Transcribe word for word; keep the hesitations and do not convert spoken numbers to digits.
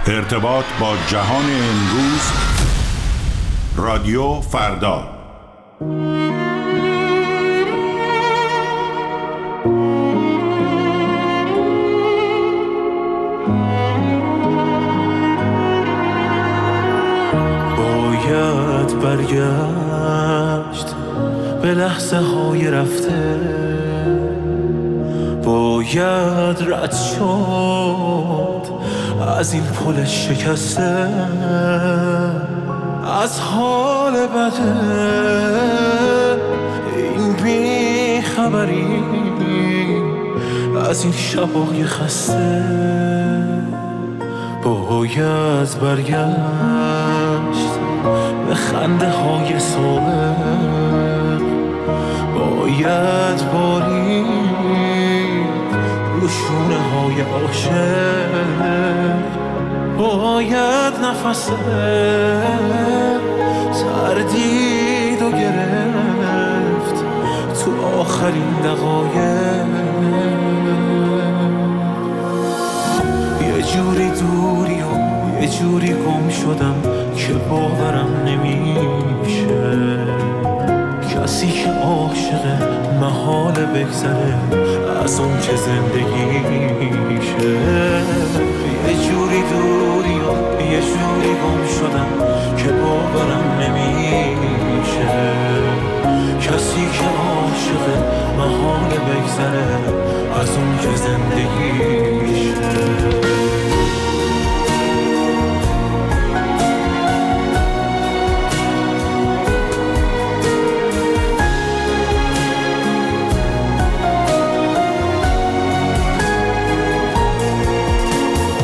ارتباط با جهان امروز، رادیو فردا. باید برگشت به لحظه های رفته، باید رد شد از این پل شکسته، از حال بده این بی خبری، از این شبای خسته. باید برگشت به خنده های سابق، باید بارید رو شونه های عاشق، باید نفس تردید و گرفت تو آخرین دقایق. یه جوری دوری و یه جوری گم شدم که باورم نمیشه، کسی که عاشقه محال بگذره از اون که زندگیشه.